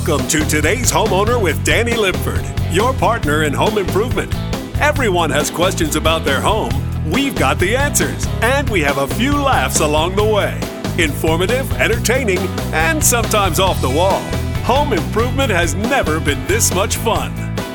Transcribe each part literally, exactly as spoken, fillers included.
Welcome to Today's Homeowner with Danny Lipford, your partner in home improvement. Everyone has questions about their home. We've got the answers, and we have a few laughs along the way. Informative, entertaining, and sometimes off the wall. Home improvement has never been this much fun.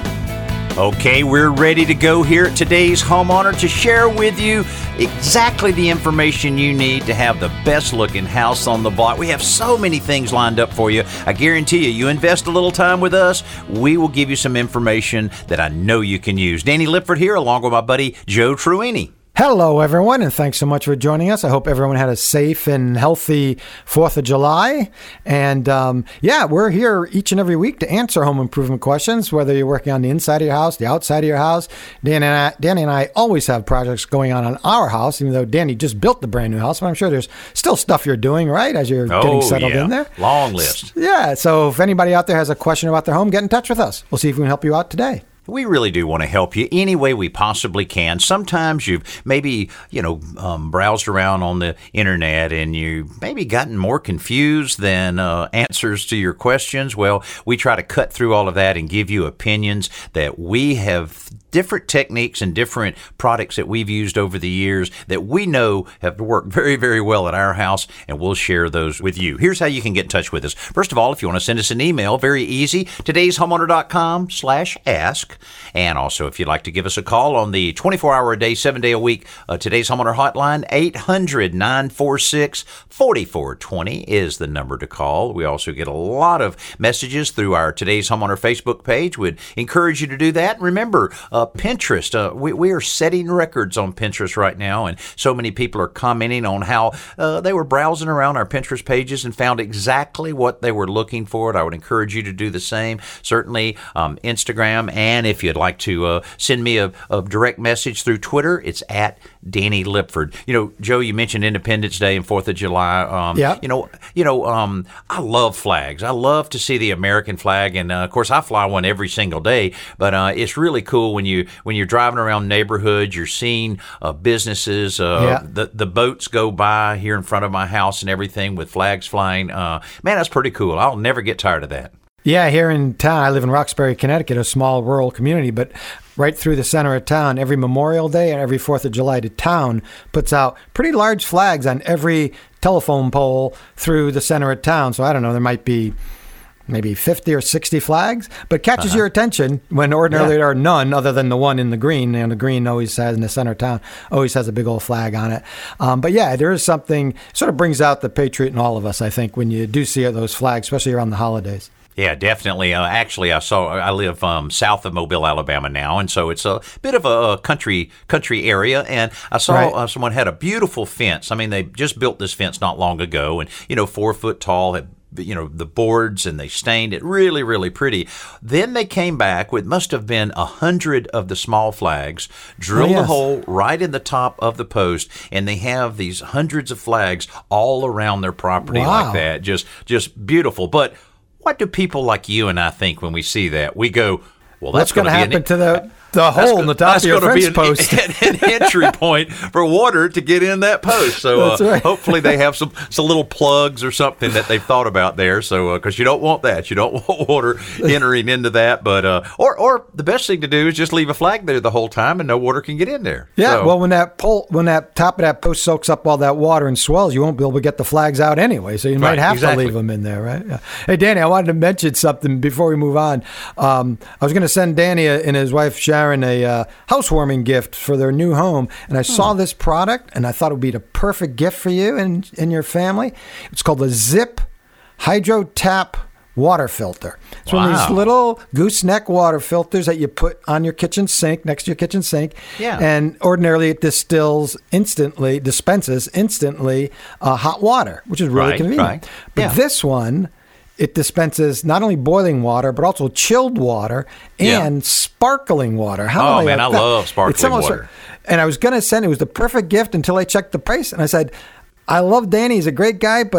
Okay, we're ready to go here at Today's Homeowner to share with you exactly the information you need to have the best looking house on the block. We have so many things lined up for you. I guarantee you, you invest a little time with us, we will give you some information that I know you can use. Danny Lipford here, along with my buddy Joe Truini. Hello, everyone, and thanks so much for joining us. I hope everyone had a safe and healthy fourth of July. And um, yeah, we're here each and every week to answer home improvement questions, whether you're working on the inside of your house, the outside of your house. Danny and I, Danny and I always have projects going on on our house, even though Danny just built the brand new house. But I'm sure there's still stuff you're doing, right, as you're oh, getting settled yeah. in there. Long list. Yeah, so if anybody out there has a question about their home, get in touch with us. We'll see if we can help you out today. We really do want to help you any way we possibly can. Sometimes you've maybe, you know, um, browsed around on the internet and you maybe gotten more confused than uh, answers to your questions. Well, we try to cut through all of that and give you opinions that we have different techniques and different products that we've used over the years that we know have worked very, very well at our house, and we'll share those with you. Here's how you can get in touch with us. First of all, if you want to send us an email, very easy, todayshomeowner.com slash ask. And also, if you'd like to give us a call on the twenty-four hour a day, seven day a week, uh, Today's Homeowner Hotline, eight hundred, nine four six, four four two zero is the number to call. We also get a lot of messages through our Today's Homeowner Facebook page. We'd encourage you to do that. Remember, uh, Pinterest, uh, we, we are setting records on Pinterest right now, and so many people are commenting on how uh, they were browsing around our Pinterest pages and found exactly what they were looking for. I would encourage you to do the same. Certainly, um, Instagram, and if you'd like to uh, send me a, a direct message through Twitter, it's at Danny Lipford. You know, Joe, you mentioned Independence Day and fourth of July. Um, yeah. You know, you know, um, I love flags. I love to see the American flag, and uh, of course, I fly one every single day. But uh, it's really cool when you when you're driving around neighborhoods, you're seeing uh, businesses. Uh, yeah. The the boats go by here in front of my house and everything with flags flying. Uh, man, that's pretty cool. I'll never get tired of that. Yeah, here in town, I live in Roxbury, Connecticut, a small rural community, but right through the center of town, every Memorial Day and every fourth of July, the town puts out pretty large flags on every telephone pole through the center of town. So I don't know, there might be maybe fifty or sixty flags, but catches uh-huh. your attention when ordinarily yeah. there are none other than the one in the green. And the green always has, in the center of town, always has a big old flag on it. Um, but yeah, there is something, sort of brings out the patriot in all of us, I think, when you do see those flags, especially around the holidays. Yeah, definitely. Uh, actually, I saw. I live um, south of Mobile, Alabama now, and so it's a bit of a country country area. And I saw right. uh, someone had a beautiful fence. I mean, they just built this fence not long ago, and you know, four foot tall. Had, you know, the boards, and they stained it really, really pretty. Then they came back with must have been a hundred of the small flags, drilled oh, yes. a hole right in the top of the post, and they have these hundreds of flags all around their property wow. like that. Just, just beautiful. But what do people like you and I think when we see that? We go, well, that's going to happen an, to the the hole in the top of your fence post. That's going to be an, an entry point for water to get in that post. So uh, right. hopefully they have some, some little plugs or something that they've thought about there. So because uh, you don't want that, you don't want water entering into that. But uh, or or the best thing to do is just leave a flag there the whole time, and no water can get in there. Yeah. So, well, when that pole, when that top of that post soaks up all that water and swells, you won't be able to get the flags out anyway. So you might right, have exactly. to leave them in there, right? Yeah. Hey, Danny, I wanted to mention something before we move on. Um, I was going to send Danny and his wife Sharon a uh, housewarming gift for their new home, and I hmm. saw this product, and I thought it would be the perfect gift for you and, and your family. It's called the Zip Hydro Tap water filter. It's wow. one of these little gooseneck water filters that you put on your kitchen sink, next to your kitchen sink. Yeah. And ordinarily it distills instantly, dispenses instantly uh, hot water, which is really right, convenient. Right. But yeah. this one, it dispenses not only boiling water, but also chilled water and yeah. sparkling water. How oh, man, I that? love sparkling almost, water. And I was going to send, it was the perfect gift until I checked the price. And I said, I love Danny. He's a great guy, but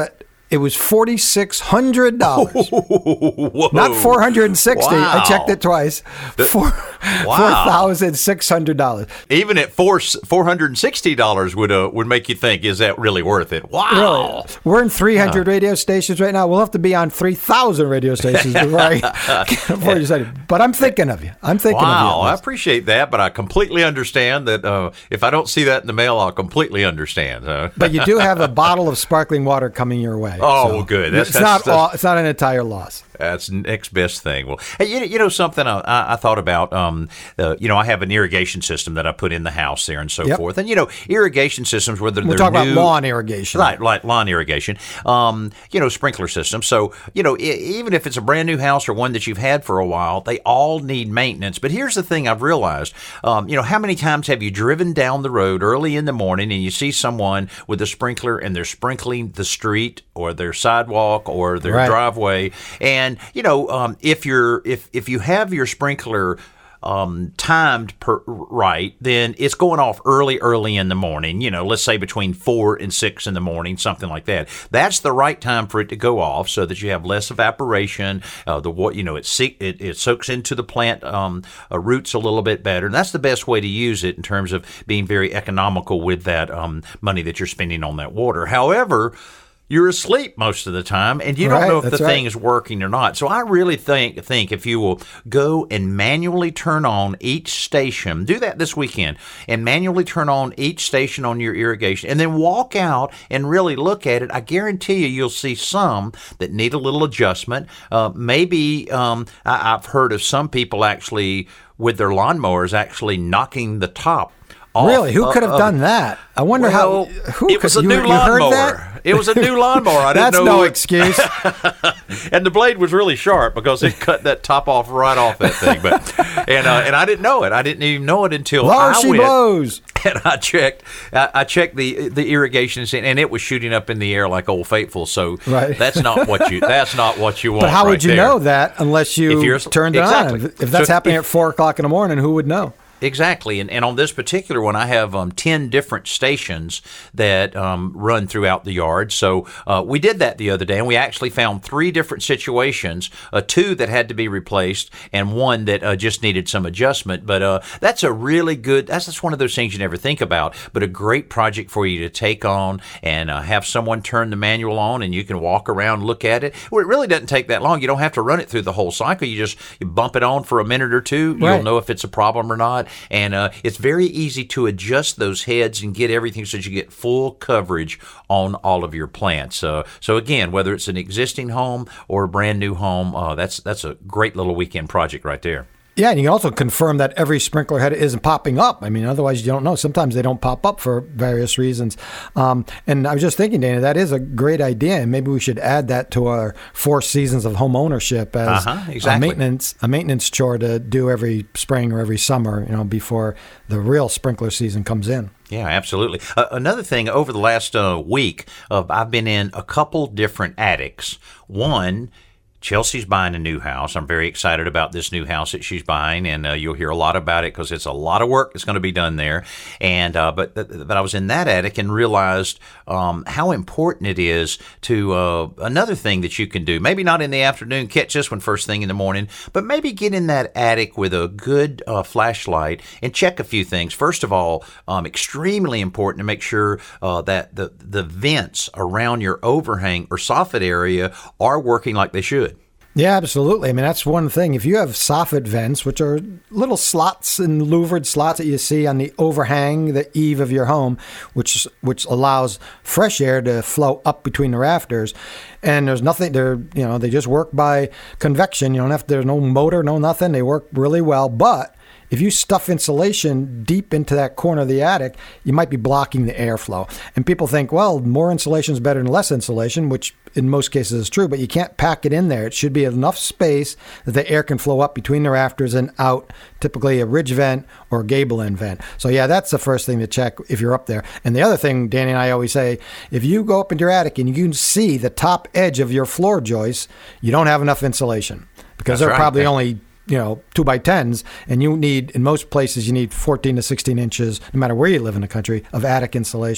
It was four thousand six hundred dollars. Not four hundred sixty dollars. Wow. I checked it twice. Four thousand six hundred dollars. Even at four four hundred sixty dollars would uh, would make you think, is that really worth it? Wow. Really? We're in three hundred uh. radio stations right now. We'll have to be on three thousand radio stations before I can afford you say. But I'm thinking of you. I'm thinking wow, of you. I appreciate that, but I completely understand that uh, if I don't see that in the mail, I'll completely understand. Uh. But you do have a bottle of sparkling water coming your way. Oh, so good. That's, it's that's, not that's, all, it's not an entire loss. That's the next best thing. Well, hey, you, you know something I, I thought about. Um, uh, you know, I have an irrigation system that I put in the house there and so yep. forth. And you know, irrigation systems, whether we're they're talking new, about lawn irrigation, right? Like lawn irrigation. Um, you know, sprinkler systems. So you know, I- even if it's a brand new house or one that you've had for a while, they all need maintenance. But here's the thing I've realized. Um, you know, how many times have you driven down the road early in the morning and you see someone with a sprinkler and they're sprinkling the street or their sidewalk or their right. driveway, and you know. Um, Um, if you're if if you have your sprinkler um, timed per, right, then it's going off early, early in the morning. You know, let's say between four and six in the morning, something like that. That's the right time for it to go off, so that you have less evaporation. Uh, the what you know, it, it it soaks into the plant um, uh, roots a little bit better, and that's the best way to use it in terms of being very economical with that um, money that you're spending on that water. However, you're asleep most of the time, and you don't right, know if the right. thing is working or not. So I really think think if you will go and manually turn on each station, do that this weekend, and manually turn on each station on your irrigation, and then walk out and really look at it, I guarantee you you'll see some that need a little adjustment. Uh, maybe um, I, I've heard of some people actually with their lawnmowers actually knocking the top off. Really? Who could have uh, done that? I wonder well, how. Who it was could, a you, new you heard lawnmower. that? It was a new lawnmower. I didn't That's know no it- excuse. And the blade was really sharp because it cut that top off right off that thing. But and uh, and I didn't know it. I didn't even know it until Lower I she went blows. and I checked. I, I checked the the irrigation and it was shooting up in the air like Old Faithful. So right. that's not what you that's not what you want. But how right would you there. know that unless you If you're- turned it exactly. on? If, if that's So happening if- at four o'clock in the morning, who would know? Exactly, and and on this particular one, I have um, ten different stations that um, run throughout the yard. So uh, we did that the other day, and we actually found three different situations: uh, two that had to be replaced, and one that uh, just needed some adjustment. But uh, that's a really good. That's just one of those things you never think about, but a great project for you to take on and uh, have someone turn the manual on, and you can walk around, look at it. Well, it really doesn't take that long. You don't have to run it through the whole cycle. You just you bump it on for a minute or two. Right. You'll know if it's a problem or not. And uh, it's very easy to adjust those heads and get everything so that you get full coverage on all of your plants. Uh, so again, whether it's an existing home or a brand new home, uh, that's that's a great little weekend project right there. Yeah, and you can also confirm that every sprinkler head isn't popping up. I mean, otherwise you don't know. Sometimes they don't pop up for various reasons. Um, and I was just thinking, Dana, that is a great idea, and maybe we should add that to our four seasons of home ownership as uh-huh, exactly. a maintenance a maintenance chore to do every spring or every summer, you know, before the real sprinkler season comes in. Yeah, absolutely. Uh, another thing, over the last uh, week, uh, I've been in a couple different attics. One, Chelsea's buying a new house. I'm very excited about this new house that she's buying, and uh, you'll hear a lot about it because it's a lot of work that's going to be done there. And uh, but but I was in that attic and realized um, how important it is to uh, another thing that you can do. Maybe not in the afternoon, catch this one first thing in the morning, but maybe get in that attic with a good uh, flashlight and check a few things. First of all, um, extremely important to make sure uh, that the the vents around your overhang or soffit area are working like they should. Yeah, absolutely. I mean, that's one thing. If you have soffit vents, which are little slots and louvered slots that you see on the overhang, the eave of your home, which which allows fresh air to flow up between the rafters, and there's nothing, they're, you know, they just work by convection. You don't have, there's no motor, no nothing. They work really well. But if you stuff insulation deep into that corner of the attic, you might be blocking the airflow. And people think, well, more insulation is better than less insulation, which in most cases is true, but you can't pack it in there. It should be enough space that the air can flow up between the rafters and out, typically a ridge vent or a gable end vent. So yeah, that's the first thing to check if you're up there. And the other thing, Danny and I always say, if you go up into your attic and you can see the top edge of your floor joists, you don't have enough insulation because That's they're right. probably Yeah. only, you know, two by tens, and you need, in most places, you need fourteen to sixteen inches, no matter where you live in the country, of attic insulation.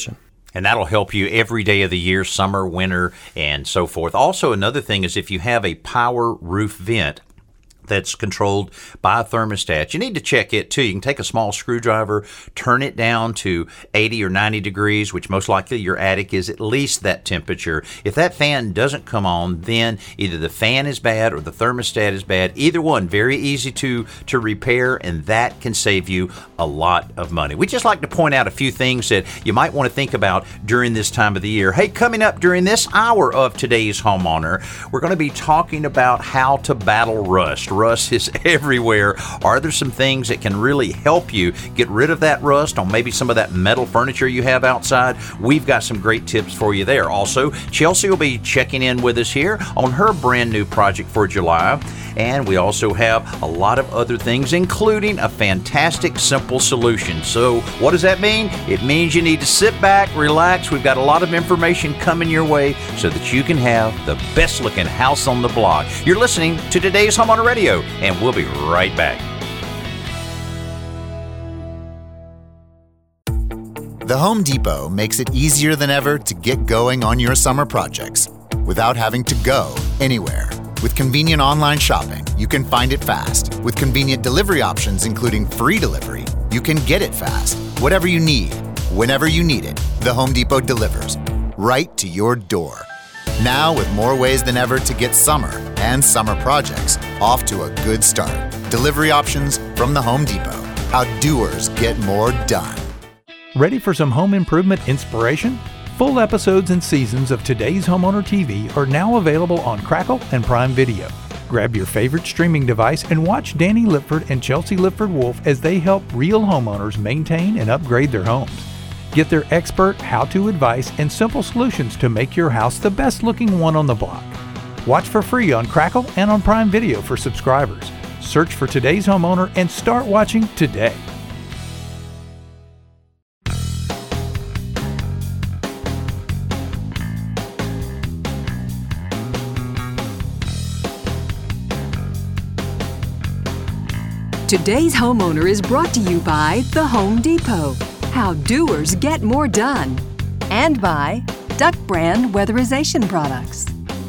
And that'll help you every day of the year, summer, winter, and so forth. Also, another thing is if you have a power roof vent that's controlled by a thermostat, you need to check it too. You can take a small screwdriver, turn it down to eighty or ninety degrees, which most likely your attic is at least that temperature. If that fan doesn't come on, then either the fan is bad or the thermostat is bad. Either one, very easy to, to repair, and that can save you a lot of money. We just like to point out a few things that you might want to think about during this time of the year. Hey, coming up during this hour of Today's Homeowner, we're going to be talking about how to battle rust. Rust is everywhere. Are there some things that can really help you get rid of that rust on maybe some of that metal furniture you have outside? We've got some great tips for you there. Also, Chelsea will be checking in with us here on her brand new project for July. And we also have a lot of other things, including a fantastic simple solution. So what does that mean? It means you need to sit back, relax. We've got a lot of information coming your way so that you can have the best looking house on the block. You're listening to Today's Homeowner Radio, and we'll be right back. The Home Depot makes it easier than ever to get going on your summer projects without having to go anywhere. With convenient online shopping, you can find it fast. With convenient delivery options, including free delivery, you can get it fast. Whatever you need, whenever you need it, the Home Depot delivers right to your door. Now, with more ways than ever to get summer and summer projects off to a good start. Delivery options from the Home Depot. How doers get more done. Ready for some home improvement inspiration? Full episodes and seasons of Today's Homeowner T V are now available on Crackle and Prime Video. Grab your favorite streaming device and watch Danny Lipford and Chelsea Lipford Wolf as they help real homeowners maintain and upgrade their homes. Get their expert how-to advice and simple solutions to make your house the best-looking one on the block. Watch for free on Crackle and on Prime Video for subscribers. Search for Today's Homeowner and start watching today. Today's Homeowner is brought to you by The Home Depot. How doers get more done. And by Duck Brand Weatherization Products.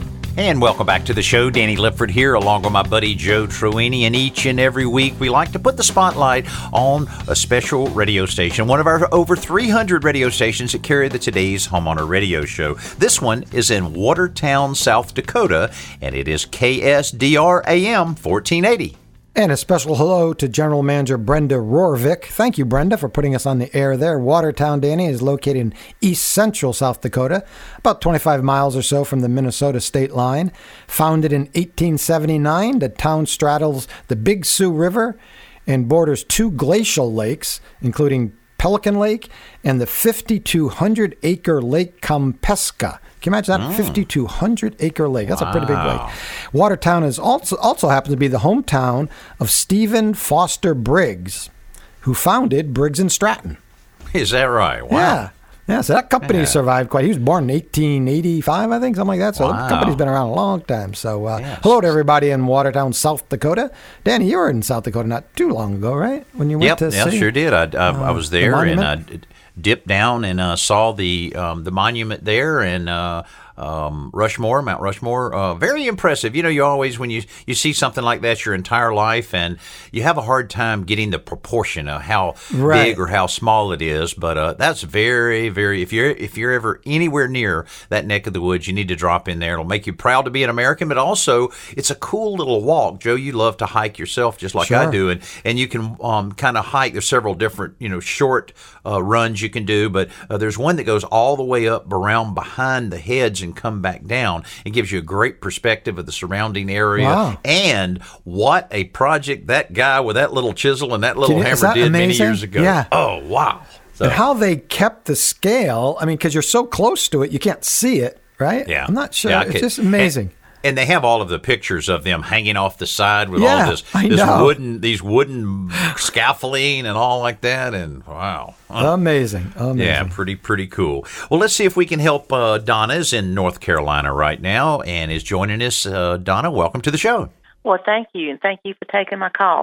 And welcome back to the show. Danny Lipford here along with my buddy Joe Truini. And each and every week we like to put the spotlight on a special radio station, one of our over three hundred radio stations that carry the Today's Homeowner Radio Show. This one is in Watertown, South Dakota, and it is K S D R A M fourteen eighty. And a special hello to General Manager Brenda Rorvik. Thank you, Brenda, for putting us on the air there. Watertown, Danny, is located in east central South Dakota, about twenty-five miles or so from the Minnesota state line. Founded in eighteen seventy-nine, the town straddles the Big Sioux River and borders two glacial lakes, including Pelican Lake and the fifty-two hundred acre Lake Compeska. Can you imagine that? Mm. fifty-two hundred acre lake. That's wow. a pretty big lake. Watertown is also also happens to be the hometown of Stephen Foster Briggs, who founded Briggs and Stratton. Is that right? Wow. Yeah. Yeah, so that company yeah. survived quite. He was born in eighteen eighty-five, I think, something like that. So wow. the company's been around a long time. So uh, yes. hello to everybody in Watertown, South Dakota. Danny, you were in South Dakota not too long ago, right? When you went yep, to yeah, see, sure did. I, I, uh, I was there the and I dipped down and uh, saw the um, the monument there and uh, um, Rushmore, Mount Rushmore. Uh, very impressive. You know, you always, when you, you see something like that your entire life, and you have a hard time getting the proportion of how right. big or how small it is. But uh, that's very, very, if you're, if you're ever anywhere near that neck of the woods, you need to drop in there. It'll make you proud to be an American, but also it's a cool little walk. Joe, you love to hike yourself just like sure. I do. And, and you can um, kind of hike. There's several different, you know, short uh, runs you can do, but uh, there's one that goes all the way up around behind the heads and come back down. It gives you a great perspective of the surrounding area. Wow. And what a project that guy with that little chisel and that little you, hammer that did amazing? many years ago. Yeah. Oh, wow. So. And how they kept the scale, I mean, because you're so close to it, you can't see it, right? Yeah. I'm not sure. Yeah, it's just amazing. And, And they have all of the pictures of them hanging off the side with yeah, all this, I this know. wooden, these wooden scaffolding and all like that. And wow, amazing, amazing. Yeah, pretty, pretty cool. Well, let's see if we can help. Uh, Donna is in North Carolina right now and is joining us. Uh, Donna, welcome to the show. Well, thank you, and thank you for taking my call.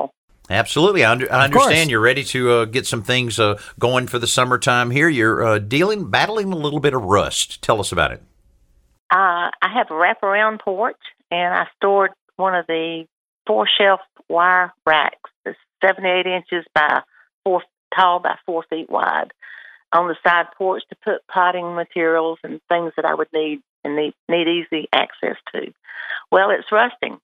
Absolutely. I, under, I Of course. understand you're ready to uh, get some things uh, going for the summertime here. You're uh, dealing, battling a little bit of rust. Tell us about it. Uh, I have a wraparound porch, and I stored one of the four-shelf wire racks that's seventy-eight inches by four tall by four feet wide on the side porch to put potting materials and things that I would need and need, need easy access to. Well, it's rusting,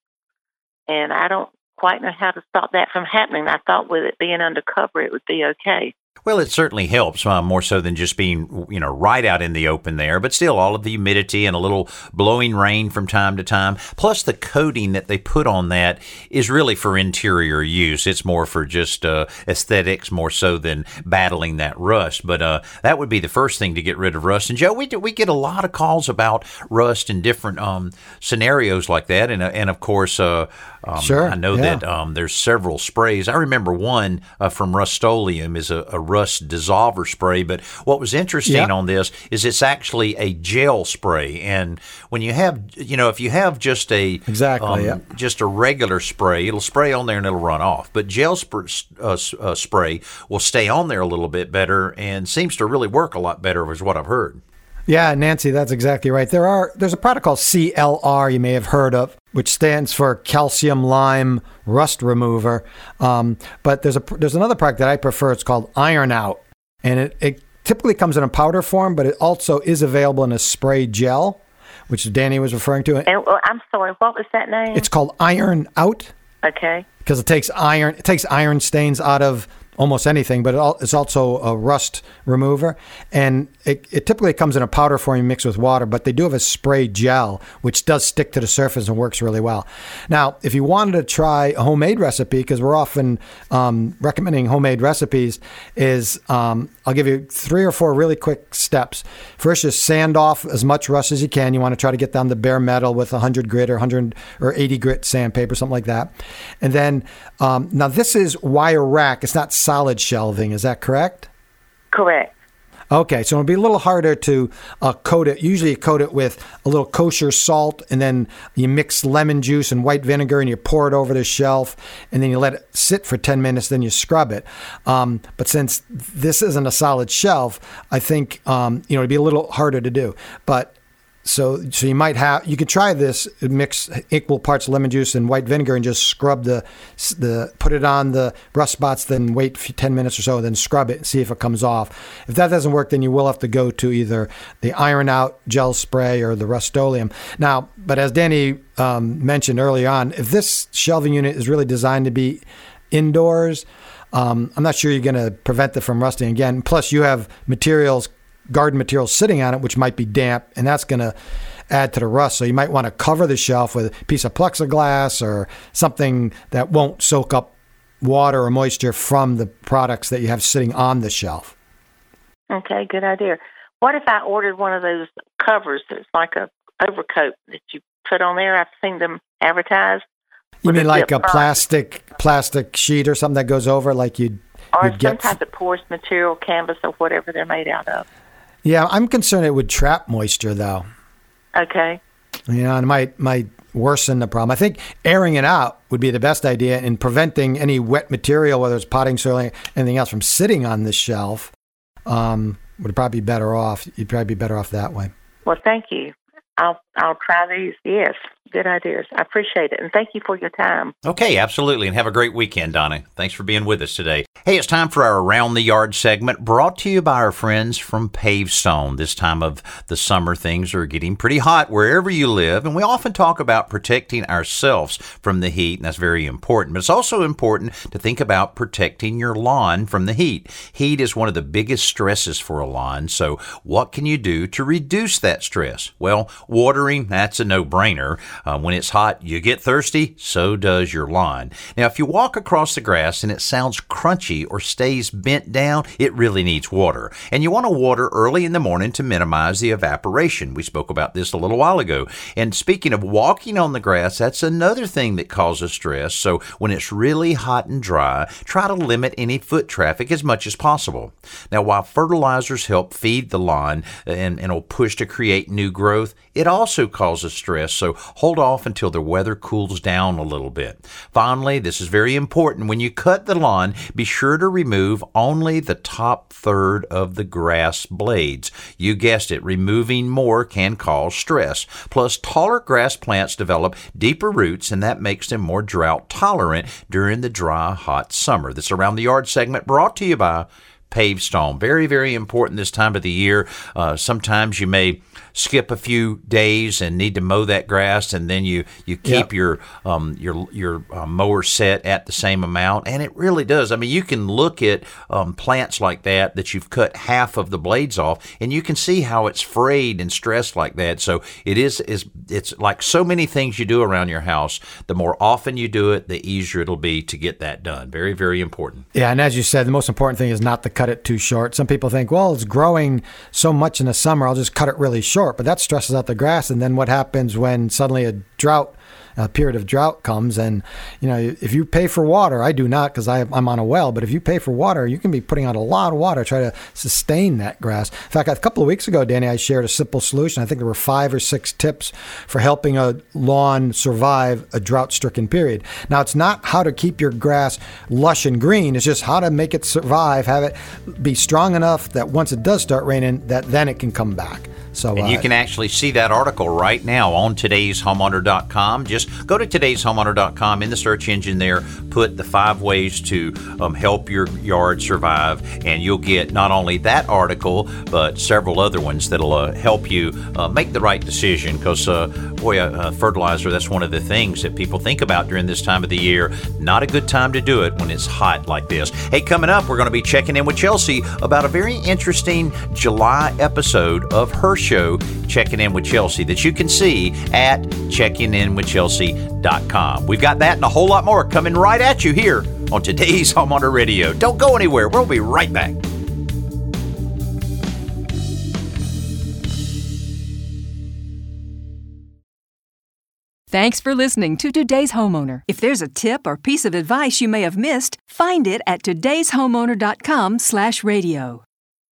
and I don't quite know how to stop that from happening. I thought with it being undercover, it would be okay. Well, it certainly helps, uh, more so than just being, you know, right out in the open there. But still, all of the humidity and a little blowing rain from time to time, plus the coating that they put on that is really for interior use. It's more for just uh, aesthetics, more so than battling that rust. But uh, that would be the first thing to get rid of rust. And Joe, we do, we get a lot of calls about rust in different um, scenarios like that. And uh, and of course, uh, um, sure, I know yeah. that um, there's several sprays. I remember one uh, from Rust-Oleum is a, a rust dissolver spray, but what was interesting yeah. on this is it's actually a gel spray. And when you have, you know, if you have just a exactly um, yeah. just a regular spray, it'll spray on there and it'll run off. But gel sp- uh, uh, spray will stay on there a little bit better and seems to really work a lot better, is what I've heard. Yeah, Nancy, that's exactly right. There are there's a product called C L R you may have heard of, which stands for calcium lime rust remover. Um, but there's a there's another product that I prefer. It's called Iron Out, and it, it typically comes in a powder form, but it also is available in a spray gel, which Danny was referring to. And, well, I'm sorry, what was that name? It's called Iron Out. Okay. Because it takes iron it takes iron stains out of almost anything, but it al- it's also a rust remover. And it, it typically comes in a powder form mixed with water, but they do have a spray gel, which does stick to the surface and works really well. Now, if you wanted to try a homemade recipe, because we're often um, recommending homemade recipes, is um, I'll give you three or four really quick steps. First, just sand off as much rust as you can. You want to try to get down to bare metal with one hundred grit or one hundred or eighty grit sandpaper, something like that. And then, um, now this is wire rack. It's not solid shelving. Is that correct? Correct. Okay, so it'll be a little harder to uh, coat it. Usually you coat it with a little kosher salt, and then you mix lemon juice and white vinegar, and you pour it over the shelf, and then you let it sit for ten minutes, then you scrub it. Um, but since this isn't a solid shelf, I think um, you know it'd be a little harder to do. But So so you might have, you could try this, mix equal parts lemon juice and white vinegar and just scrub the, the put it on the rust spots, then wait ten minutes or so, then scrub it and see if it comes off. If that doesn't work, then you will have to go to either the Iron Out gel spray or the Rust-Oleum. Now, but as Danny um, mentioned earlier on, if this shelving unit is really designed to be indoors, um, I'm not sure you're going to prevent it from rusting again. Plus, you have materials garden materials sitting on it, which might be damp, and that's going to add to the rust. So you might want to cover the shelf with a piece of plexiglass or something that won't soak up water or moisture from the products that you have sitting on the shelf. Okay, good idea. What if I ordered one of those covers that's like a overcoat that you put on there? I've seen them advertised. You Would mean it like be a up front? plastic plastic sheet or something that goes over, like you'd, Or you'd some get? type of porous material, canvas, or whatever they're made out of. Yeah, I'm concerned it would trap moisture, though. Okay. You know, and it might might worsen the problem. I think airing it out would be the best idea in preventing any wet material, whether it's potting soil or anything else, from sitting on the shelf. Um, would probably be better off. You'd probably be better off that way. Well, thank you. I'll I'll try these. Yes, good ideas. I appreciate it, and thank you for your time. Okay, absolutely, and have a great weekend, Donna. Thanks for being with us today. Hey, it's time for our Around the Yard segment, brought to you by our friends from Pavestone. This time of the summer, things are getting pretty hot wherever you live, and we often talk about protecting ourselves from the heat, and that's very important. But it's also important to think about protecting your lawn from the heat. Heat is one of the biggest stresses for a lawn, so what can you do to reduce that stress? Well, watering, that's a no-brainer. Uh, when it's hot, you get thirsty, so does your lawn. Now, if you walk across the grass and it sounds crunchy or stays bent down, it really needs water. And you want to water early in the morning to minimize the evaporation. We spoke about this a little while ago. And speaking of walking on the grass, that's another thing that causes stress. So when it's really hot and dry, try to limit any foot traffic as much as possible. Now, while fertilizers help feed the lawn and, and will push to create new growth, it also causes stress. So hold off until the weather cools down a little bit. Finally, this is very important. When you cut the lawn, be sure to remove only the top third of the grass blades. You guessed it, removing more can cause stress. Plus, taller grass plants develop deeper roots, and that makes them more drought tolerant during the dry, hot summer. This Around the Yard segment brought to you by Pavestone. Very, very important this time of the year. Uh, sometimes you may skip a few days and need to mow that grass, and then you, you keep yep. your um, your your uh, mower set at the same amount, and it really does. I mean, you can look at um, plants like that that you've cut half of the blades off, and you can see how it's frayed and stressed like that. So it is is it's like so many things you do around your house. The more often you do it, the easier it'll be to get that done. Very, very important. Yeah, and as you said, the most important thing is not to cut it too short. Some people think, well, it's growing so much in the summer, I'll just cut it really short. But that stresses out the grass. And then what happens when suddenly a drought, a period of drought comes? And, you know, if you pay for water, I do not because I'm on a well, but if you pay for water, you can be putting out a lot of water, try to sustain that grass. In fact, a couple of weeks ago, Danny, I shared a simple solution. I think there were five or six tips for helping a lawn survive a drought-stricken period. Now, it's not how to keep your grass lush and green. It's just how to make it survive, have it be strong enough that once it does start raining, that then it can come back. So, and you uh, can actually see that article right now on today's homeowner dot com. Just go to today's homeowner dot com in the search engine there, put the five ways to um, help your yard survive, and you'll get not only that article, but several other ones that'll uh, help you uh, make the right decision. Because, uh, boy, uh, fertilizer, that's one of the things that people think about during this time of the year. Not a good time to do it when it's hot like this. Hey, coming up, we're going to be checking in with Chelsea about a very interesting July episode of her show, Checking In with Chelsea, that you can see at checking in with chelsea dot com. We've got that and a whole lot more coming right at you here on today's Homeowner Radio. Don't go anywhere. We'll be right back. Thanks for listening to Today's Homeowner. If there's a tip or piece of advice you may have missed, find it at todays homeowner dot com slash radio.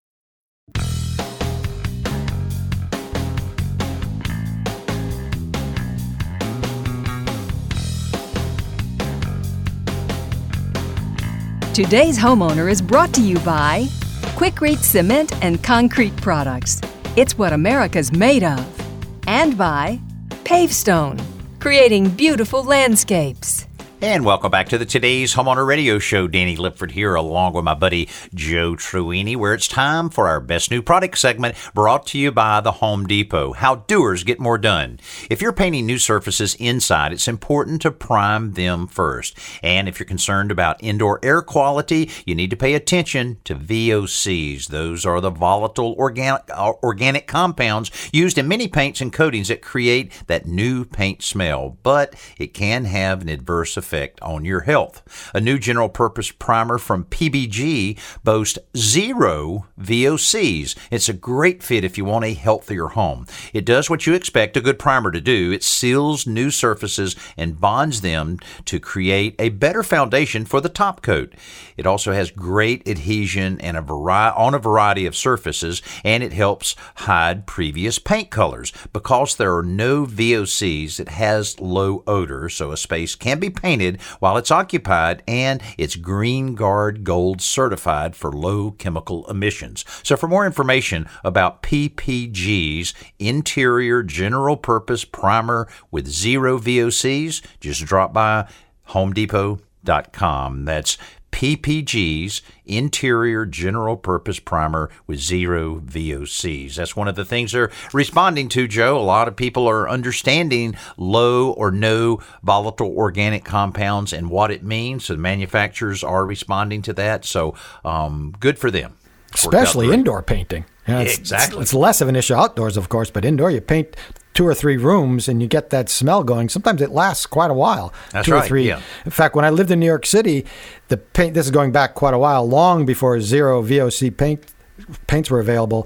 Today's Homeowner is brought to you by Quikrete Cement and Concrete Products. It's what America's made of. And by Pavestone, creating beautiful landscapes. And welcome back to the Today's Homeowner Radio Show. Danny Lipford here along with my buddy Joe Truini, where it's time for our Best New Product segment brought to you by the Home Depot. How doers get more done. If you're painting new surfaces inside, it's important to prime them first. And if you're concerned about indoor air quality, you need to pay attention to V O Cs. Those are the volatile organic, uh, organic compounds used in many paints and coatings that create that new paint smell. But it can have an adverse effect on your health. A new general purpose primer from P B G boasts zero V O Cs. It's a great fit if you want a healthier home. It does what you expect a good primer to do. It seals new surfaces and bonds them to create a better foundation for the top coat. It also has great adhesion and a vari- on a variety of surfaces, and it helps hide previous paint colors. Because there are no V O Cs, it has low odor, so a space can be painted while it's occupied, and it's Green Guard Gold certified for low chemical emissions. So for more information about P P G's interior general purpose primer with zero V O Cs, just drop by home depot dot com. That's P P G's interior general purpose primer with zero V O Cs. That's one of the things they're responding to, Joe. A lot of people are understanding low or no volatile organic compounds and what it means. So the manufacturers are responding to that. So um, good for them. Especially indoor painting. You know, it's, exactly. It's less of an issue outdoors, of course, but indoor you paint two or three rooms and you get that smell going. Sometimes it lasts quite a while. That's two right. or three. Yeah. In fact, when I lived in New York City, the paint, this is going back quite a while, long before zero V O C paint paints were available.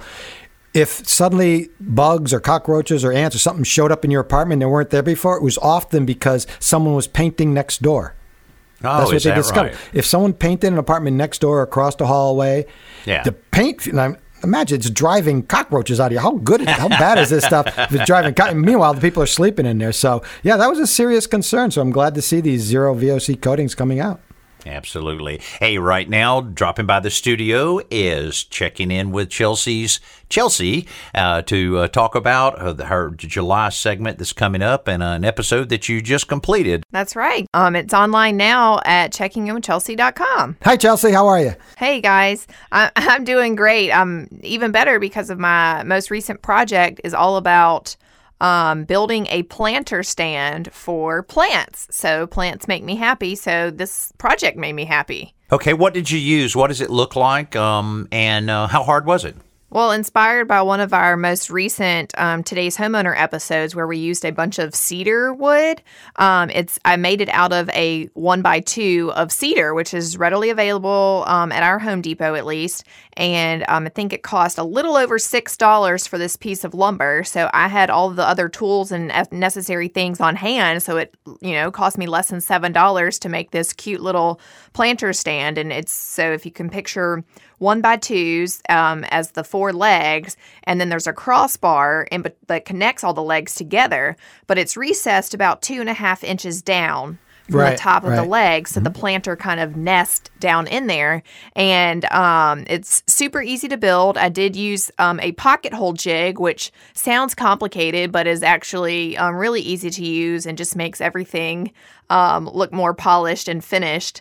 If suddenly bugs or cockroaches or ants or something showed up in your apartment and they weren't there before, it was often because someone was painting next door. Oh, That's what is they that discovered. right? If someone painted an apartment next door across the hallway, yeah. the paint, and I'm, imagine it's driving cockroaches out of you. How good, how bad is this stuff if it's driving co- Meanwhile, the people are sleeping in there. So, yeah, that was a serious concern. So I'm glad to see these zero V O C coatings coming out. Absolutely. Hey, right now, dropping by the studio is checking in with Chelsea's Chelsea uh, to uh, talk about uh, her July segment that's coming up and uh, an episode that you just completed. That's right. Um, it's online now at checking in with chelsea dot com. Hi, Chelsea. How are you? Hey, guys. I- I'm doing great. I'm even better because of my most recent project is all about Um, building a planter stand for plants. So plants make me happy. So this project made me happy. Okay, what did you use? What does it look like? Um, and uh, how hard was it? Well, inspired by one of our most recent um, Today's Homeowner episodes where we used a bunch of cedar wood, um, it's I made it out of a one by two of cedar, which is readily available um, at our Home Depot at least. And um, I think it cost a little over six dollars for this piece of lumber. So I had all the other tools and necessary things on hand. So it, you know, cost me less than seven dollars to make this cute little planter stand. And it's so if you can picture one by twos um, as the four legs, and then there's a crossbar in, that connects all the legs together, but it's recessed about two and a half inches down from right, the top of right. the legs, so mm-hmm. the planter kind of nests down in there, and um, it's super easy to build. I did use um, a pocket hole jig, which sounds complicated, but is actually um, really easy to use and just makes everything um, look more polished and finished.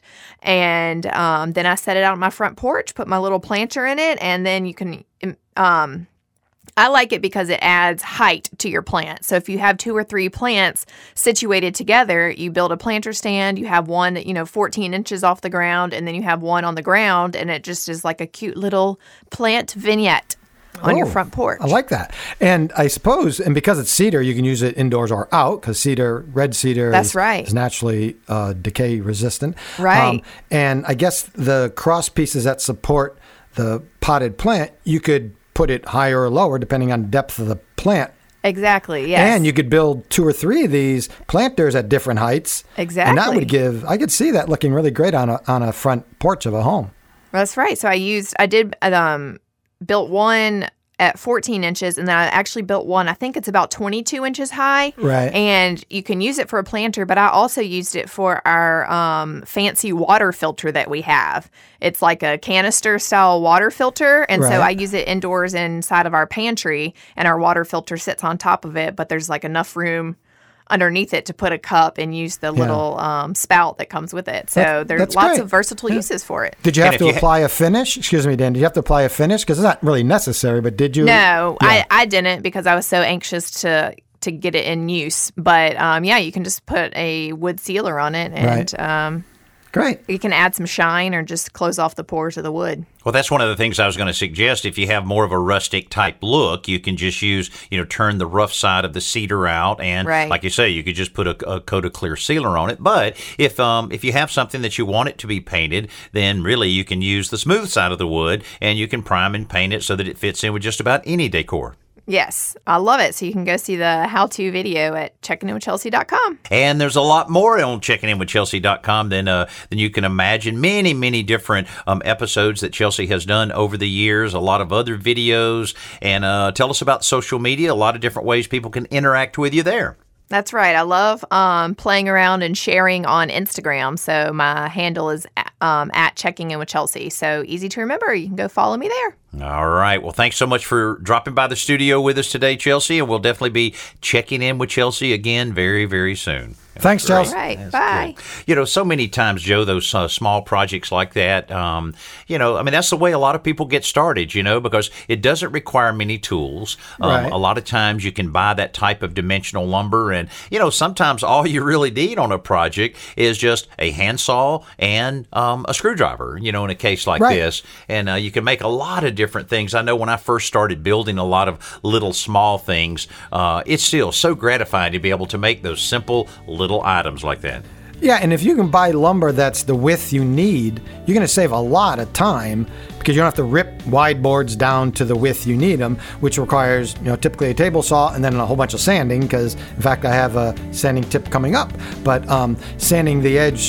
And um, then I set it out on my front porch, put my little planter in it, and then you can um, I like it because it adds height to your plant. So if you have two or three plants situated together, you build a planter stand, you have one, you know, fourteen inches off the ground, and then you have one on the ground, and it just is like a cute little plant vignette on oh, your front porch. I like that. And I suppose, and because it's cedar, you can use it indoors or out, because cedar, red cedar That's is, right. is naturally uh, decay resistant. Right. Um, and I guess the cross pieces that support the potted plant, you could put it higher or lower depending on depth of the plant. Exactly, yes. And you could build two or three of these planters at different heights. Exactly. And that would give, I could see that looking really great on a on a front porch of a home. That's right. So I used, I did, um, built one at fourteen inches, and then I actually built one, I think it's about twenty-two inches high. Right. And you can use it for a planter, but I also used it for our um, fancy water filter that we have. It's like a canister style water filter. And right. so I use it indoors inside of our pantry, and our water filter sits on top of it, but there's like enough room underneath it to put a cup and use the Yeah. little um, spout that comes with it. So That's- there's that's lots great. of versatile Yeah. uses for it. Did you have And to if you apply a finish? Excuse me, Dan. Did you have to apply a finish? Because it's not really necessary, but did you? No, Yeah. I, I didn't because I was so anxious to to get it in use. But um, yeah, you can just put a wood sealer on it, and Right. um, Great. you can add some shine or just close off the pores of the wood. Well, that's one of the things I was going to suggest. If you have more of a rustic type look, you can just use, you know, turn the rough side of the cedar out, and Right. like you say, you could just put a, a coat of clear sealer on it. But if um if you have something that you want it to be painted, then really you can use the smooth side of the wood, and you can prime and paint it so that it fits in with just about any decor. Yes, I love it. So you can go see the how-to video at checking in with chelsea dot com. And there's a lot more on checking in with chelsea dot com than uh, than you can imagine. Many, many different um, episodes that Chelsea has done over the years, a lot of other videos. And uh, tell us about social media, a lot of different ways people can interact with you there. That's right. I love um, playing around and sharing on Instagram. So my handle is um, at checking in with Chelsea. So easy to remember. You can go follow me there. All right. Well, thanks so much for dropping by the studio with us today, Chelsea. And we'll definitely be checking in with Chelsea again very, very soon. Thanks, Great. Chelsea. All right. That's Bye. good. You know, so many times, Joe, those uh, small projects like that, um, you know, I mean, that's the way a lot of people get started, you know, because it doesn't require many tools. Um, Right. A lot of times you can buy that type of dimensional lumber. And, you know, sometimes all you really need on a project is just a handsaw and um, a screwdriver, you know, in a case like Right. this. And uh, you can make a lot of different things. I know when I first started building a lot of little small things, uh, it's still so gratifying to be able to make those simple little items like that. Yeah, and if you can buy lumber that's the width you need, you're going to save a lot of time because you don't have to rip wide boards down to the width you need them, which requires, you know, typically a table saw and then a whole bunch of sanding because, in fact, I have a sanding tip coming up. But um, sanding the edge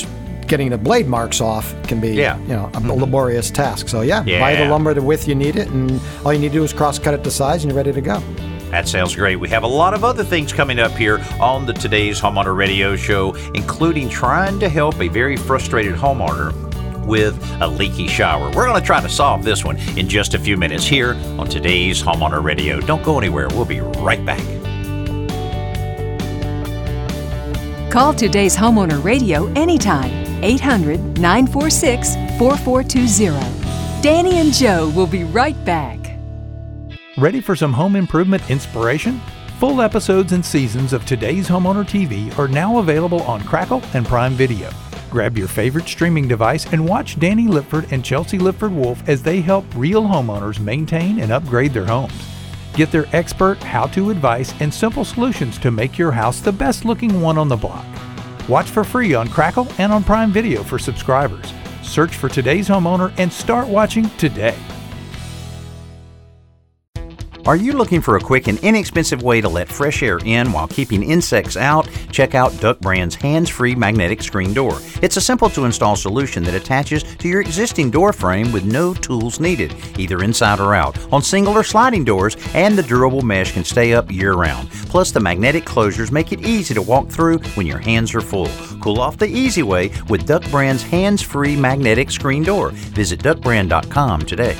getting the blade marks off can be, Yeah. you know, a Mhm. laborious task. So yeah, Yeah. buy the lumber the width you need it, and all you need to do is cross cut it to size, and you're ready to go. That sounds great. We have a lot of other things coming up here on the Today's Homeowner Radio Show, including trying to help a very frustrated homeowner with a leaky shower. We're going to try to solve this one in just a few minutes here on Today's Homeowner Radio. Don't go anywhere. We'll be right back. Call Today's Homeowner Radio anytime, eight hundred, nine four six, four four two zero. Danny and Joe will be right back. Ready for some home improvement inspiration? Full episodes and seasons of Today's Homeowner T V are now available on Crackle and Prime Video. Grab your favorite streaming device and watch Danny Lipford and Chelsea Lipford Wolf as they help real homeowners maintain and upgrade their homes. Get their expert how-to advice and simple solutions to make your house the best-looking one on the block. Watch for free on Crackle and on Prime Video for subscribers. Search for Today's Homeowner and start watching today. Are you looking for a quick and inexpensive way to let fresh air in while keeping insects out? Check out Duck Brand's hands-free magnetic screen door. It's a simple-to-install solution that attaches to your existing door frame with no tools needed, either inside or out, on single or sliding doors, and the durable mesh can stay up year-round. Plus, the magnetic closures make it easy to walk through when your hands are full. Cool off the easy way with Duck Brand's hands-free magnetic screen door. Visit duck brand dot com today.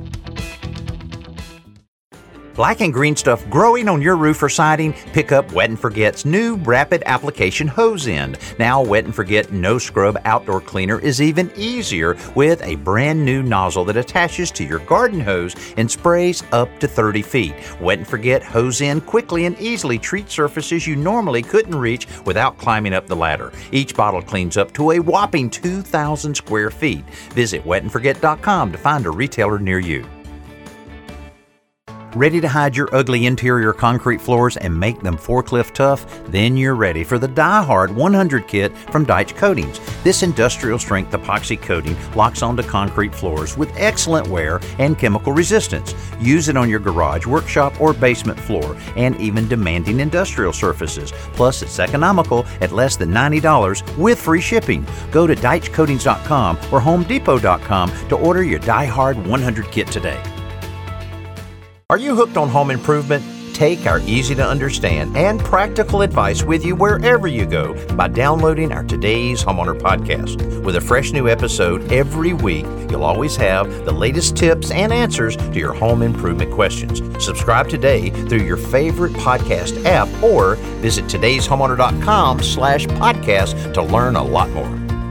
Black and green stuff growing on your roof or siding? Pick up Wet and Forget's new rapid application hose end. Now Wet and Forget No Scrub Outdoor Cleaner is even easier with a brand new nozzle that attaches to your garden hose and sprays up to thirty feet. Wet and Forget hose end quickly and easily treats surfaces you normally couldn't reach without climbing up the ladder. Each bottle cleans up to a whopping two thousand square feet. Visit wet and forget dot com to find a retailer near you. Ready to hide your ugly interior concrete floors and make them forklift tough? Then you're ready for the Die Hard one hundred kit from Deitch Coatings. This industrial strength epoxy coating locks onto concrete floors with excellent wear and chemical resistance. Use it on your garage, workshop, or basement floor, and even demanding industrial surfaces. Plus, it's economical at less than ninety dollars with free shipping. Go to Deitch Coatings dot com or Home Depot dot com to order your Die Hard one hundred kit today. Are you hooked on home improvement? Take our easy-to-understand and practical advice with you wherever you go by downloading our Today's Homeowner podcast. With a fresh new episode every week, you'll always have the latest tips and answers to your home improvement questions. Subscribe today through your favorite podcast app or visit todays homeowner dot com slash podcast to learn a lot more.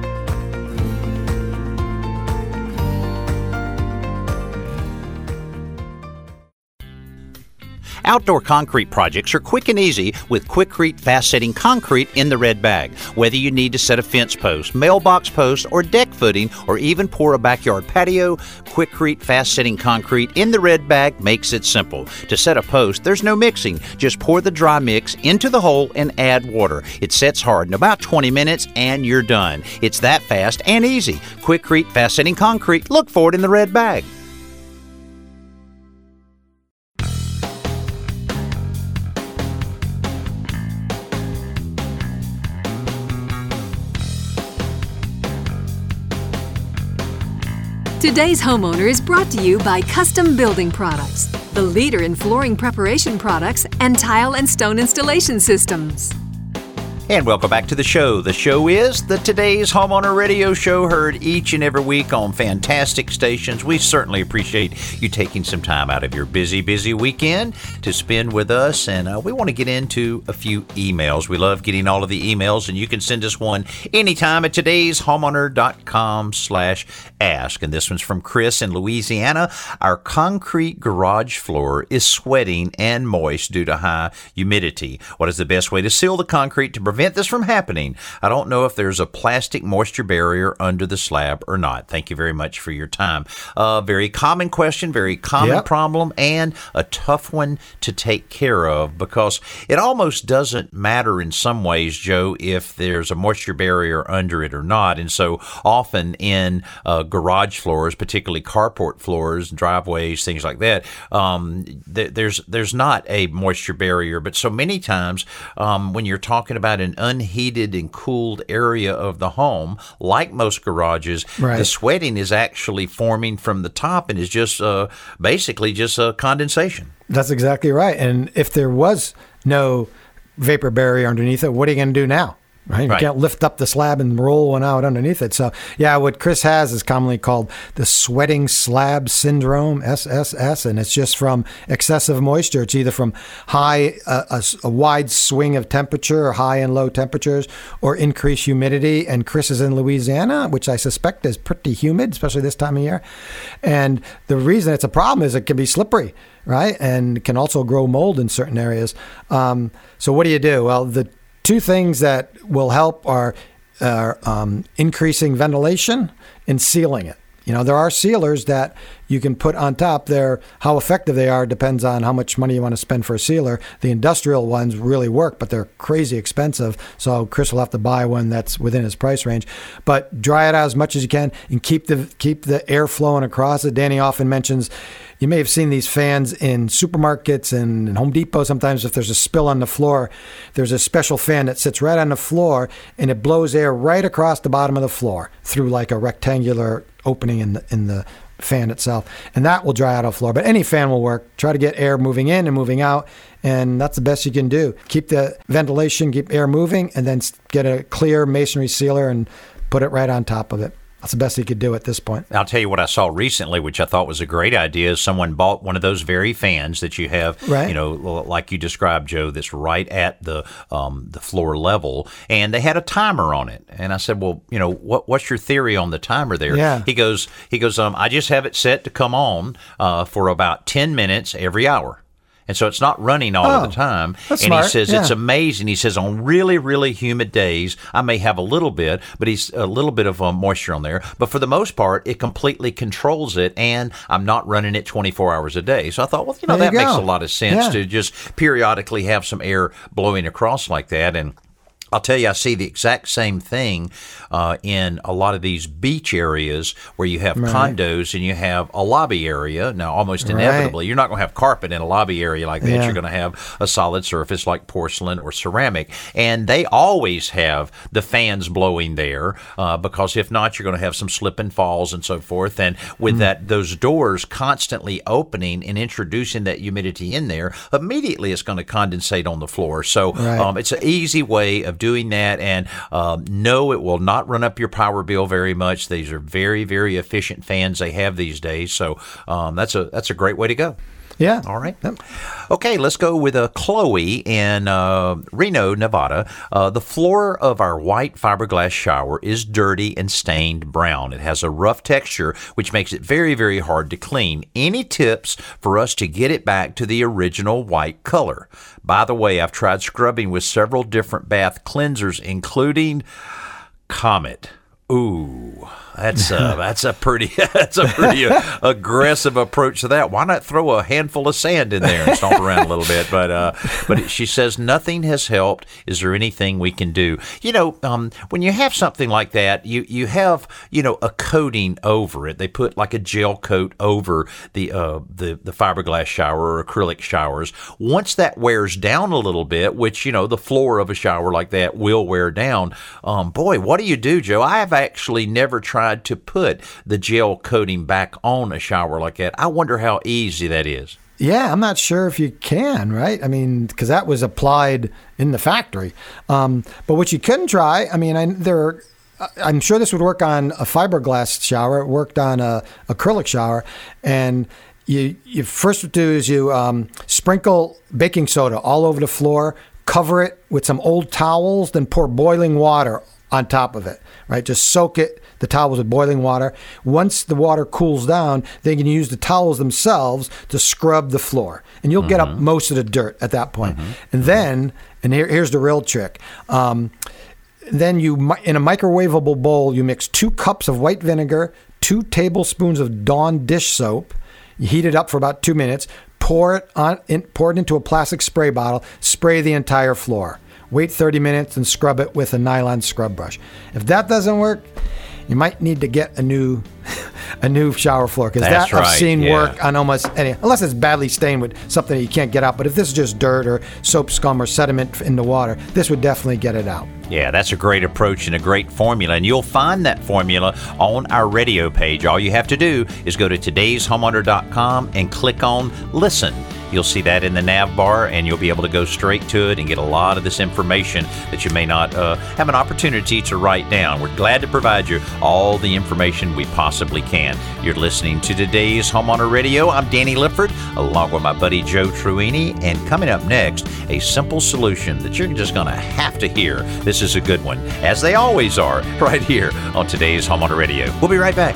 Outdoor concrete projects are quick and easy with Quikrete fast-setting concrete in the red bag. Whether you need to set a fence post, mailbox post, or deck footing, or even pour a backyard patio, Quikrete fast-setting concrete in the red bag makes it simple. To set a post, there's no mixing. Just pour the dry mix into the hole and add water. It sets hard in about twenty minutes and you're done. It's that fast and easy. Quikrete fast-setting concrete. Look for it in the red bag. Today's Homeowner is brought to you by Custom Building Products, the leader in flooring preparation products and tile and stone installation systems. And welcome back to the show. The show is the Today's Homeowner Radio Show, heard each and every week on fantastic stations. We certainly appreciate you taking some time out of your busy, busy weekend to spend with us. And uh, we want to get into a few emails. We love getting all of the emails, and you can send us one anytime at todays homeowner dot com slash ask. And this one's from Chris in Louisiana. Our concrete garage floor is sweating and moist due to high humidity. What is the best way to seal the concrete to prevent this from happening? I don't know if there's a plastic moisture barrier under the slab or not. Thank you very much for your time. Uh, very common question, very common yep. problem, and a tough one to take care of because it almost doesn't matter in some ways, Joe, if there's a moisture barrier under it or not. And so often in uh, garage floors, particularly carport floors, driveways, things like that, um, th- there's there's not a moisture barrier. But so many times um, when you're talking about an unheated and cooled area of the home, like most garages, Right. the sweating is actually forming from the top and is just uh, basically just uh, condensation. That's exactly right. And if there was no vapor barrier underneath it, what are you going to do now? Right? You Right. can't lift up the slab and roll one out underneath it. So, yeah, what Chris has is commonly called the sweating slab syndrome, S S S, and it's just from excessive moisture. It's either from high, uh, a, a wide swing of temperature, or high and low temperatures, or increased humidity. And Chris is in Louisiana, which I suspect is pretty humid, especially this time of year. And the reason it's a problem is it can be slippery, right? And it can also grow mold in certain areas. Um, so what do you do? Well, the two things that will help are, are um, increasing ventilation and sealing it. You know, there are sealers that you can put on top there. How effective they are depends on how much money you want to spend for a sealer. The industrial ones really work, but they're crazy expensive. So Chris will have to buy one that's within his price range. But dry it out as much as you can and keep the keep the air flowing across it. Danny often mentions, you may have seen these fans in supermarkets and in Home Depot. Sometimes if there's a spill on the floor, there's a special fan that sits right on the floor and it blows air right across the bottom of the floor through like a rectangular opening in the in the fan itself, and that will dry out a floor. But any fan will work. Try to get air moving in and moving out, and that's the best you can do. Keep the ventilation, keep air moving, and then get a clear masonry sealer and put it right on top of it. That's the best you could do at this point. I'll tell you what I saw recently, which I thought was a great idea. Is someone bought one of those very fans that you have, Right. you know, like you described, Joe, that's right at the um, the floor level, and they had a timer on it. And I said, well, you know, what what's your theory on the timer there? Yeah. He goes, he goes, um, I just have it set to come on uh, for about ten minutes every hour. And so it's not running all Oh, of the time. that's and smart. he says Yeah. it's amazing. He says on really, really humid days, I may have a little bit, but he's a little bit of um, moisture on there. But for the most part, it completely controls it, and I'm not running it twenty-four hours a day. So I thought, well, you know, There that you makes go. a lot of sense Yeah. to just periodically have some air blowing across like that. And I'll tell you, I see the exact same thing uh, in a lot of these beach areas where you have Right. condos and you have a lobby area. Now, almost Right. inevitably, you're not going to have carpet in a lobby area like that. Yeah. You're going to have a solid surface like porcelain or ceramic. And they always have the fans blowing there uh, because if not, you're going to have some slip and falls and so forth. And with Mm. that, those doors constantly opening and introducing that humidity in there, immediately it's going to condensate on the floor. So Right. um, it's an easy way of doing that. And um, no, it will not run up your power bill very much. These are very, very efficient fans they have these days. So um, that's a that's a great way to go. Yeah. All right. Yep. Okay, let's go with uh, Chloe in uh, Reno, Nevada. Uh, the floor of our white fiberglass shower is dirty and stained brown. It has a rough texture, which makes it very, very hard to clean. Any tips for us to get it back to the original white color? By the way, I've tried scrubbing with several different bath cleansers, including Comet. Ooh, that's a, that's a pretty that's a pretty uh, aggressive approach to that. Why not throw a handful of sand in there and stomp around a little bit? But uh, but she says nothing has helped. Is there anything we can do? You know, um, when you have something like that, you you have you know a coating over it. They put like a gel coat over the uh, the the fiberglass shower or acrylic showers. Once that wears down a little bit, which you know the floor of a shower like that will wear down. Um, boy, what do you do, Joe? I have actually never tried to put the gel coating back on a shower like that. I wonder how easy that is. Yeah, I'm not sure if you can, right? I mean, because that was applied in the factory. Um, but what you couldn't try, I mean, I, there are, I'm sure this would work on a fiberglass shower. It worked on a acrylic shower. And you, you first what you do is you um, sprinkle baking soda all over the floor, cover it with some old towels, then pour boiling water on top of it, right? Just soak it, the towels with boiling water. Once the water cools down, then you can use the towels themselves to scrub the floor. And you'll mm-hmm. get up most of the dirt at that point. Mm-hmm. And then, and here, here's the real trick. Um, then you, in a microwavable bowl, you mix two cups of white vinegar, two tablespoons of Dawn dish soap. You heat it up for about two minutes, pour it on, in, pour it into a plastic spray bottle, spray the entire floor. Wait thirty minutes and scrub it with a nylon scrub brush. If that doesn't work, you might need to get a new a new shower floor, because That's that I've right, seen yeah. work on almost any, unless it's badly stained with something that you can't get out. But if this is just dirt or soap scum or sediment in the water, this would definitely get it out. Yeah, that's a great approach and a great formula, and you'll find that formula on our radio page. All you have to do is go to todays homeowner dot com and click on Listen. You'll see that in the nav bar, and you'll be able to go straight to it and get a lot of this information that you may not uh, have an opportunity to write down. We're glad to provide you all the information we possibly can. You're listening to Today's Homeowner Radio. I'm Danny Lipford, along with my buddy Joe Truini, and coming up next, a simple solution that you're just going to have to hear. This is a good one, as they always are, right here on Today's Homeowner Radio. We'll be right back.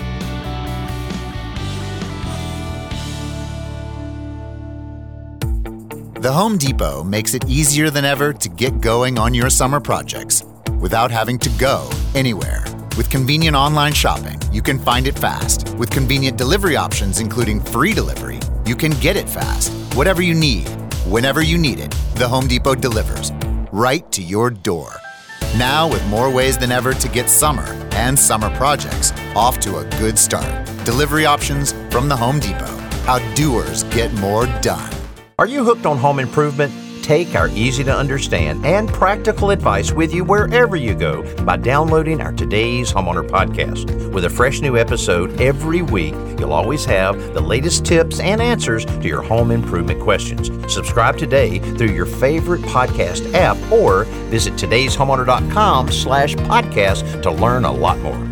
The Home Depot makes it easier than ever to get going on your summer projects without having to go anywhere. With convenient online shopping, you can find it fast. With convenient delivery options, including free delivery, you can get it fast. Whatever you need, whenever you need it, the Home Depot delivers right to your door. Now, with more ways than ever to get summer and summer projects off to a good start. Delivery options from the Home Depot. How doers get more done. Are you hooked on home improvement? Take our easy-to-understand and practical advice with you wherever you go by downloading our Today's Homeowner podcast. With a fresh new episode every week, you'll always have the latest tips and answers to your home improvement questions. Subscribe today through your favorite podcast app or visit todays homeowner dot com slash podcast to learn a lot more.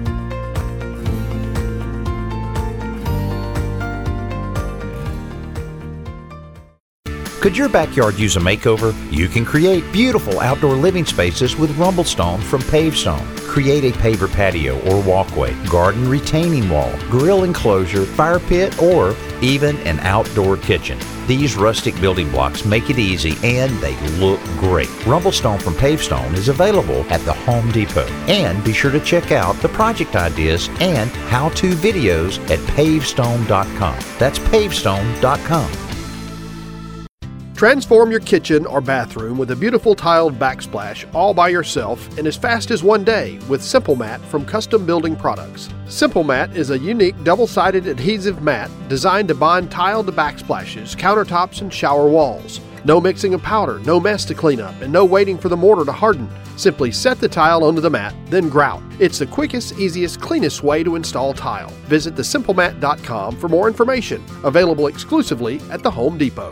Could your backyard use a makeover? You can create beautiful outdoor living spaces with Rumblestone from Pavestone. Create a paver patio or walkway, garden retaining wall, grill enclosure, fire pit, or even an outdoor kitchen. These rustic building blocks make it easy and they look great. Rumblestone from Pavestone is available at the Home Depot. And be sure to check out the project ideas and how-to videos at pavestone dot com. That's pavestone dot com. Transform your kitchen or bathroom with a beautiful tiled backsplash all by yourself in as fast as one day with Simple Mat from Custom Building Products. Simple Mat is a unique double-sided adhesive mat designed to bond tile to backsplashes, countertops, and shower walls. No mixing of powder, no mess to clean up, and no waiting for the mortar to harden. Simply set the tile onto the mat, then grout. It's the quickest, easiest, cleanest way to install tile. Visit the simple mat dot com for more information. Available exclusively at the Home Depot.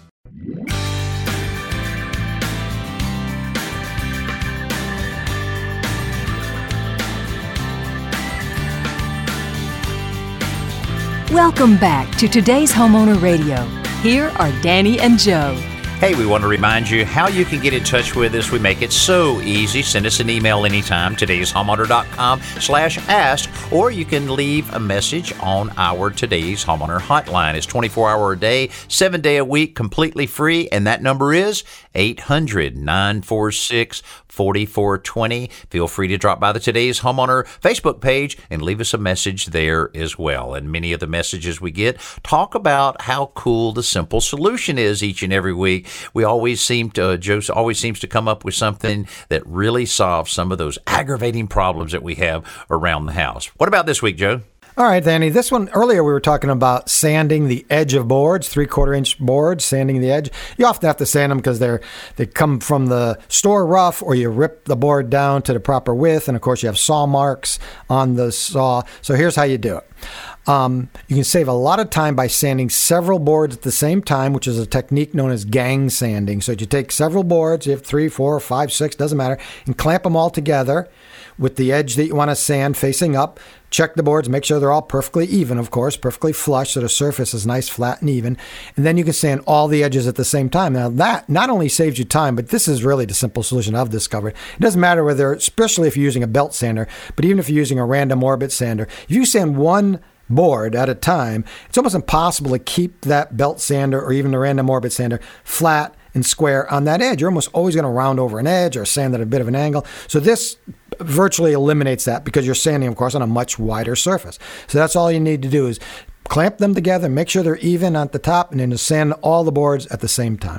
Welcome back to Today's Homeowner Radio. Here are Danny and Joe. Hey, we want to remind you how you can get in touch with us. We make it so easy. Send us an email anytime, todays homeowner dot com slash ask, or you can leave a message on our Today's Homeowner hotline. It's twenty-four hour a day, seven day a week, completely free, and that number is eight hundred, nine four six, four four two zero. Feel free to drop by the Today's Homeowner Facebook page and leave us a message there as well. And many of the messages we get talk about how cool the simple solution is each and every week. We always seem to, uh, Joe always seems to come up with something that really solves some of those aggravating problems that we have around the house. What about this week, Joe? All right, Danny, this one, earlier we were talking about sanding the edge of boards, three-quarter inch boards, sanding the edge. You often have to sand them because they're they come from the store rough, or you rip the board down to the proper width, and of course you have saw marks on the saw. So here's how you do it. Um, you can save a lot of time by sanding several boards at the same time, which is a technique known as gang sanding. So you take several boards, you have three, four, five, six, doesn't matter, and clamp them all together with the edge that you want to sand facing up. Check the boards, make sure they're all perfectly even, of course, perfectly flush, so the surface is nice, flat, and even. And then you can sand all the edges at the same time. Now, that not only saves you time, but this is really the simple solution I've discovered. It doesn't matter whether, especially if you're using a belt sander, but even if you're using a random orbit sander, if you sand one board at a time, it's almost impossible to keep that belt sander or even the random orbit sander flat and square on that edge. You're almost always going to round over an edge or sand at a bit of an angle. So this virtually eliminates that because you're sanding, of course, on a much wider surface. So that's all you need to do is clamp them together, make sure they're even at the top, and then just sand all the boards at the same time.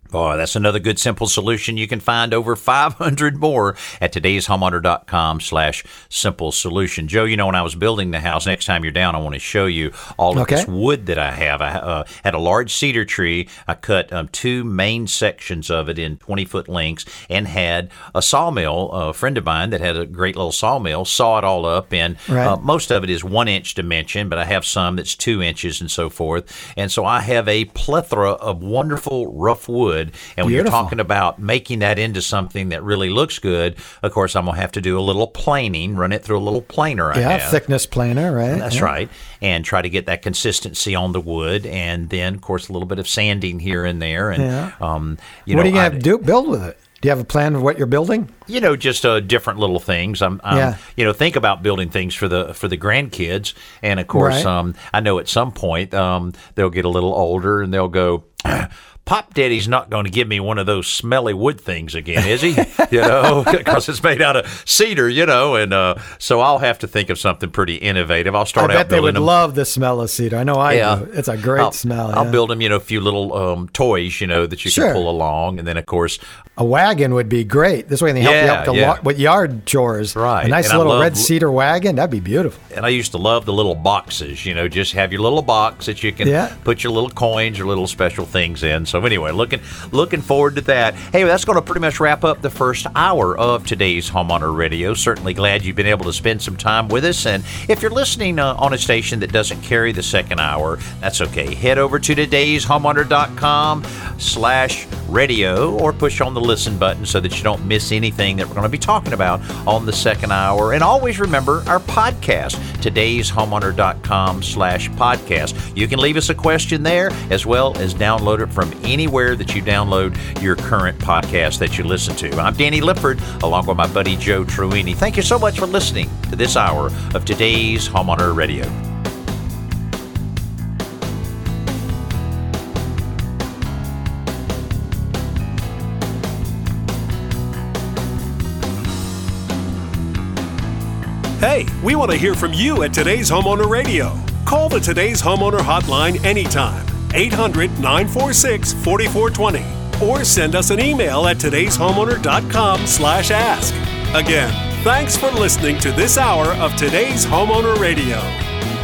Boy, that's another good, simple solution. You can find over five hundred more at todayshomeowner.com slash simple solution. Joe, you know, when I was building the house, next time you're down, I want to show you all of Okay. this wood that I have. I uh, had a large cedar tree. I cut um, two main sections of it in twenty-foot lengths and had a sawmill, a friend of mine that had a great little sawmill, saw it all up. And Right. uh, most of it is one-inch dimension, but I have some that's two inches and so forth. And so I have a plethora of wonderful rough wood. And when Beautiful. you're talking about making that into something that really looks good, of course, I'm going to have to do a little planing, run it through a little planer I Yeah, have. thickness planer, right? That's Yeah. right. And try to get that consistency on the wood. And then, of course, a little bit of sanding here and there. And, Yeah. um, you What know, are you going I- to have to do, build with it? Do you have a plan of what you're building? you know, just uh, different little things. I'm, I'm Yeah. you know, think about building things for the for the grandkids, and of course, Right. um, I know at some point um, they'll get a little older and they'll go. Pop Daddy's not going to give me one of those smelly wood things again, is he? You know, because it's made out of cedar, you know, and uh, so I'll have to think of something pretty innovative. I'll I start out bet they building would them. love the smell of cedar. I know I Yeah. do. It's a great I'll, smell. I'll yeah. build them, you know, a few little um, toys, you know, that you Sure. can pull along, and then of course, A wagon would be great. This way they help you Yeah, out with, the yeah. wa- with yard chores. Right. A nice And I little love- red cedar wagon. That'd be beautiful. and I used to love the little boxes, you know, just have your little box that you can Yeah. put your little coins or little special things in. So anyway, looking looking forward to that. Hey, that's going to pretty much wrap up the first hour of today's Homeowner Radio. Certainly glad you've been able to spend some time with us. And if you're listening uh, on a station that doesn't carry the second hour, that's okay. Head over to todayshomeowner.com slash radio or push on the listen button so that you don't miss anything that we're going to be talking about on the second hour. And always remember our podcast, todayshomeowner.com slash podcast. You can leave us a question there as well as download it from anywhere that you download your current podcast that you listen to. I'm Danny Lipford, along with my buddy Joe Truini. Thank you so much for listening to this hour of today's Homeowner Radio. Hey, we want to hear from you at Today's Homeowner Radio. Call the Today's Homeowner hotline anytime, eight hundred, nine four six, four four two zero, or send us an email at todayshomeowner.com slash ask. Again, thanks for listening to this hour of Today's Homeowner Radio.